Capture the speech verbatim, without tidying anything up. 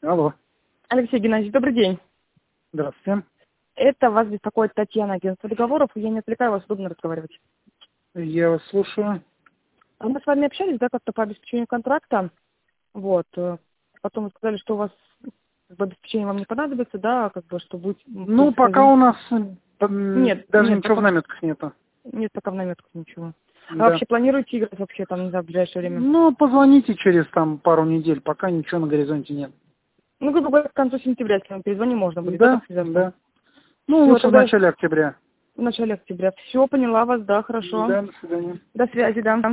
Алло. Алексей Геннадьевич, добрый день. Здравствуйте. Это вас беспокоит Татьяна, агентство договоров. Я не отвлекаю вас, удобно разговаривать. Я вас слушаю. А Мы с вами общались, да, как-то по обеспечению контракта. Вот. э, Потом вы сказали, что у вас как бы, обеспечение вам не понадобится, да, как бы, что будет... Ну, пока у нас м, Нет, даже нет, ничего в пока, наметках нету. нет, пока в наметках ничего. А Да. вообще планируете играть вообще там, не знаю, в ближайшее время? Ну, позвоните через там пару недель, пока ничего на горизонте нет. Ну, грубо говоря, к концу сентября, если вам перезвоним, можно будет, да, Да, так связаться? да. Ну, Все, лучше в тогда начале октября. в начале октября. Все, поняла вас, да, хорошо. Да, до свидания. До связи, да.